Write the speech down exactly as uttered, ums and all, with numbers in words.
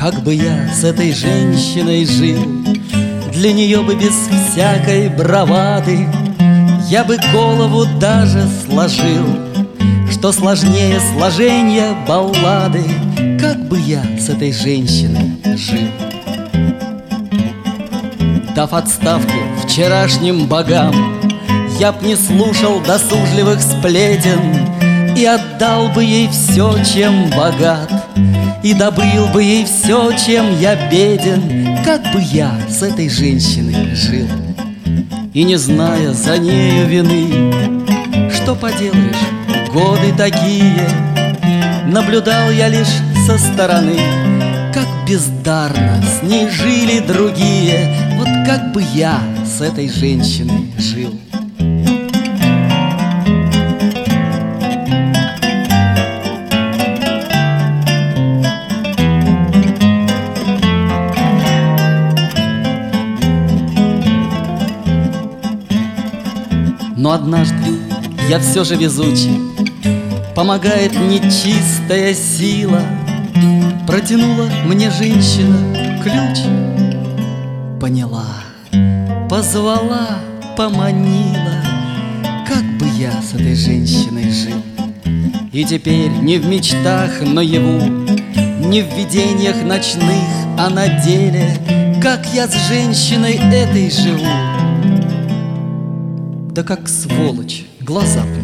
Как бы я с этой женщиной жил, для нее бы без всякой бравады я бы голову даже сложил, что сложнее сложения баллады. Как бы я с этой женщиной жил. Дав отставку вчерашним богам, я б не слушал досужливых сплетен и отдал бы ей все, чем богат, и добыл бы ей все, чем я беден. Как бы я с этой женщиной жил. И не зная за нею вины, что поделаешь, годы такие, наблюдал я лишь со стороны, как бездарно с ней жили другие. Вот как бы я с этой женщиной жил. Но однажды я все же везучий, помогает нечистая сила. Протянула мне женщина ключ, поняла, позвала, поманила. Как бы я с этой женщиной жил. И теперь не в мечтах наяву, не в видениях ночных, а на деле, как я с женщиной этой живу. Да как сволочь, глаза